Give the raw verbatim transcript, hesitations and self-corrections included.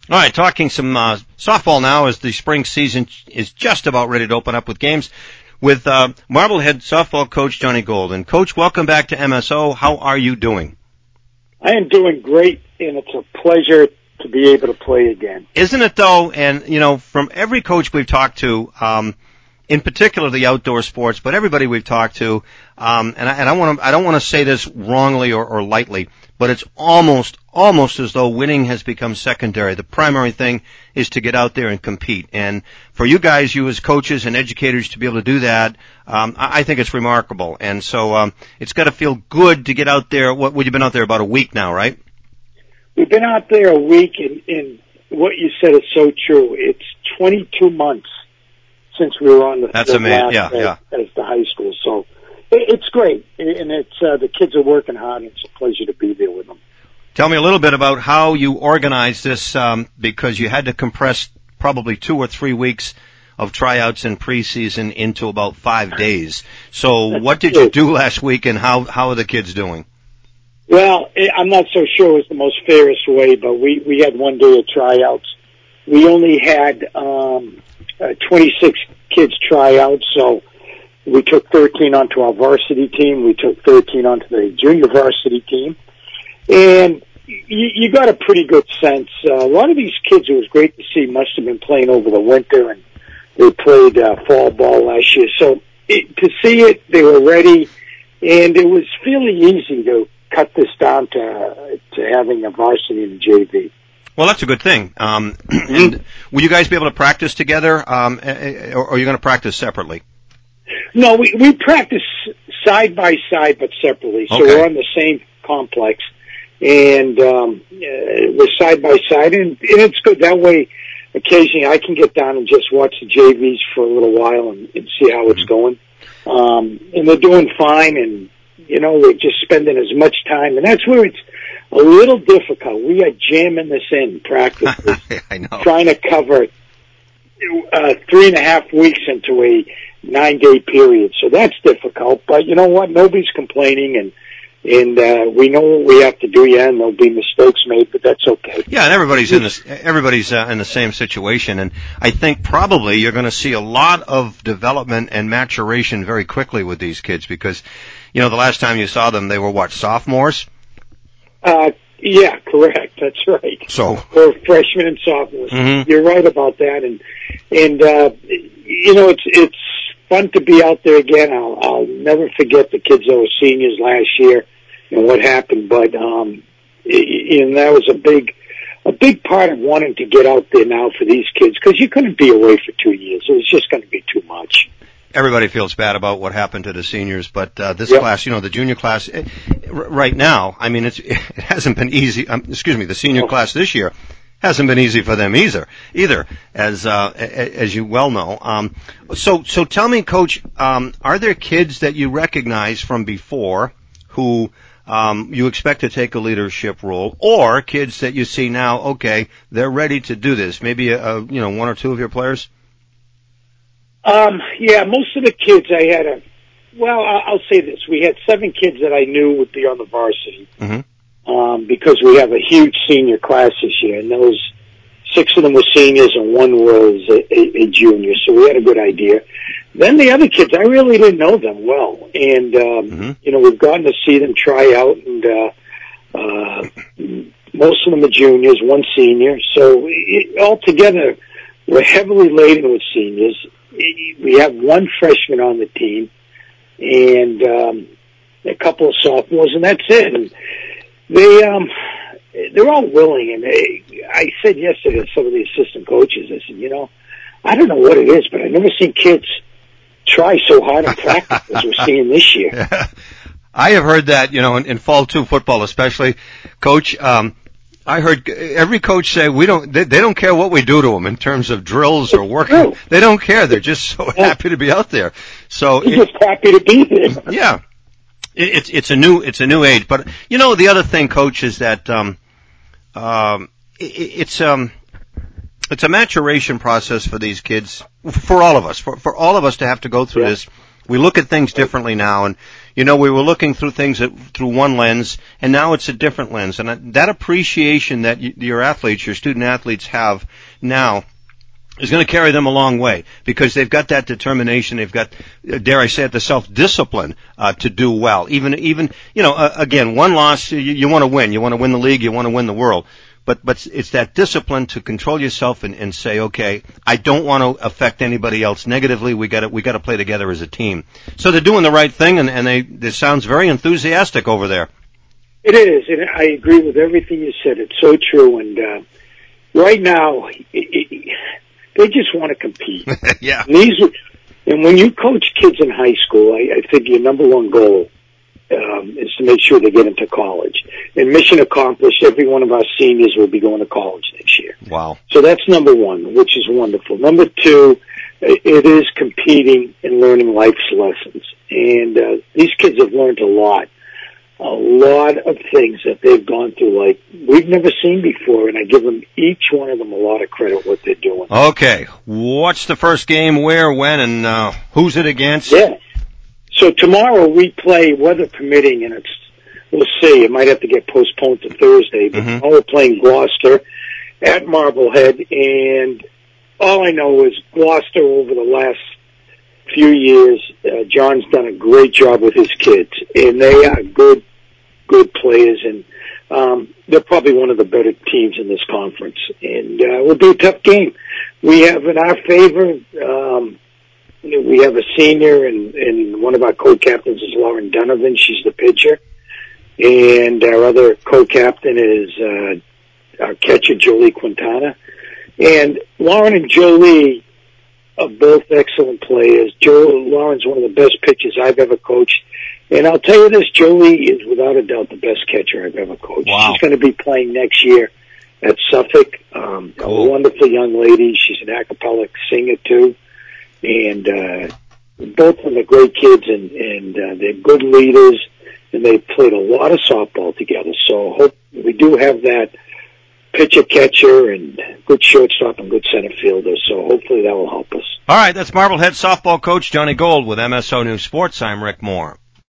All right, talking some uh, softball now as the spring season is just about ready to open up with games with uh, Marblehead softball coach Johnny Gold. And Coach, welcome back to M S O. How are you doing? I am doing great, and it's a pleasure to be able to play again. Isn't it, though? And, you know, from every coach we've talked to, um, in particular the outdoor sports, but everybody we've talked to, um, and I, and I want to, I don't want to say this wrongly or, or lightly, but it's almost, almost as though winning has become secondary. The primary thing is to get out there and compete. And for you guys, you as coaches and educators to be able to do that, um, I, I think it's remarkable. And so, um, it's got to feel good to get out there. What, would you been out there about a week now, right? We've been out there a week, and, and what you said is so true. It's twenty-two months since we were on the, That's the amazing. last Yeah, as, yeah. as the high school. So it, it's great, and it's uh, the kids are working hard, and it's a pleasure to be there with them. Tell me a little bit about how you organized this, um, because you had to compress probably two or three weeks of tryouts and preseason into about five days. So what did you do last week, and how, how are the kids doing? Well, I'm not so sure it was the most fairest way, but we, we had one day of tryouts. We only had um, uh, twenty-six kids try out, so we took thirteen onto our varsity team. We took thirteen onto the junior varsity team. And you, you got a pretty good sense. Uh, a lot of these kids, it was great to see, must have been playing over the winter, and they played uh, fall ball last year. So it, to see it, they were ready, and it was fairly easy to cut this down to to having a varsity and a J V. Well, that's a good thing. Um, and will you guys be able to practice together, um, or are you going to practice separately? No, we we practice side by side but separately. So Okay. We're on the same complex, and um, uh, we're side by side, and, and it's good that way. Occasionally, I can get down and just watch the J Vs for a little while and, and see how it's going. Um, and they're doing fine, and you know, we're just spending as much time, and that's where it's a little difficult. We are jamming this in practically, I know. trying to cover uh, three and a half weeks into a nine-day period. So that's difficult. But you know what? Nobody's complaining, and and uh, we know what we have to do. Yeah, and there'll be mistakes made, but that's okay. Yeah, and everybody's in this. Everybody's uh, in the same situation, and I think probably you're going to see a lot of development and maturation very quickly with these kids because, you know, the last time you saw them, they were what, sophomores? Uh, yeah, correct. That's right. So we're freshmen and sophomores. Mm-hmm. You're right about that, and and uh, you know, it's it's fun to be out there again. I'll I'll never forget the kids that were seniors last year and what happened, but um, and that was a big a big part of wanting to get out there now for these kids because you couldn't be away for two years. It was just going to be too much. Everybody feels bad about what happened to the seniors, but uh, this Yep. class, you know, the junior class, it, r- right now, I mean, it's, it hasn't been easy. Um, excuse me, the senior Oh. class this year hasn't been easy for them either. Either, as uh, a- as you well know. Um, so, so tell me, Coach, um, are there kids that you recognize from before who um, you expect to take a leadership role, or kids that you see now? Okay, they're ready to do this. Maybe a, a, you know, one or two of your players. Um, yeah, most of the kids I had a, well, I'll, I'll say this. We had seven kids that I knew would be on the varsity, Mm-hmm. um, because we have a huge senior class this year, and those six of them were seniors and one was a, a, a junior, so we had a good idea. Then the other kids, I really didn't know them well, and, um, Mm-hmm. you know, we've gotten to see them try out, and, uh, uh, most of them are juniors, one senior, so it, altogether, we're heavily laden with seniors. We have one freshman on the team and um, a couple of sophomores, and that's it. And they um, they're all willing. And they, I said yesterday to some of the assistant coaches, I said, you know, I don't know what it is, but I've never seen kids try so hard in practice as we're seeing this year. Yeah. I have heard that, you know, in, in fall two football especially, Coach. Um, I heard every coach say we don't. They, they don't care what we do to them in terms of drills or working. They don't care. They're just so happy to be out there. So They're just happy to be there. Yeah, it, it's it's a new it's a new age. But you know, the other thing, Coach, is that um, um, it, it's um, it's a maturation process for these kids, for all of us, for for all of us to have to go through Yeah. this. We look at things differently now, and you know, we were looking through things at, through one lens, and now it's a different lens. And that appreciation that you, your athletes, your student athletes have now is going to carry them a long way, because they've got that determination, they've got, dare I say it, the self-discipline uh, to do well. Even, even, you know, uh, again, one loss, you, you want to win. You want to win the league, you want to win the world. But, but it's that discipline to control yourself and, and say, okay, I don't want to affect anybody else negatively. We got to, we got to play together as a team. So they're doing the right thing, and, and they, this sounds very enthusiastic over there. It is, and I agree with everything you said. It's so true. And uh, right now, it, it, they just want to compete. Yeah. And, these, and when you coach kids in high school, I, I think your number one goal um, is to make sure they get into college. And mission accomplished, every one of our seniors will be going to college next year. Wow. So that's number one, which is wonderful. Number two, it is competing and learning life's lessons. And uh, these kids have learned a lot. A lot of things that they've gone through, like we've never seen before, and I give them, each one of them, a lot of credit what they're doing. Okay. What's the first game, where, when, and uh, who's it against? Yeah. So tomorrow we play, weather permitting, and it's, we'll see, it might have to get postponed to Thursday, but Mm-hmm. tomorrow we're playing Gloucester at Marblehead, and all I know is Gloucester over the last few years, uh, John's done a great job with his kids, and they are good, good players, and um, they're probably one of the better teams in this conference. And uh, it'll be a tough game. We have in our favor, um, we have a senior, and, and one of our co-captains is Lauren Donovan. She's the pitcher, and our other co-captain is uh, our catcher, Jolie Quintana. And Lauren and Jolie are both excellent players. Joe Lauren's one of the best pitchers I've ever coached. And I'll tell you this, Jolie is without a doubt the best catcher I've ever coached. Wow. She's going to be playing next year at Suffolk. Um, cool. A wonderful young lady. She's an a cappella singer too. And uh, both of them are great kids, and, and uh, they're good leaders, and they've played a lot of softball together. So hope we do have that pitcher catcher and good shortstop and good center fielder, so hopefully that will help us. All right, that's Marblehead softball coach Johnny Gold with M S O News Sports. I'm Rick Moore.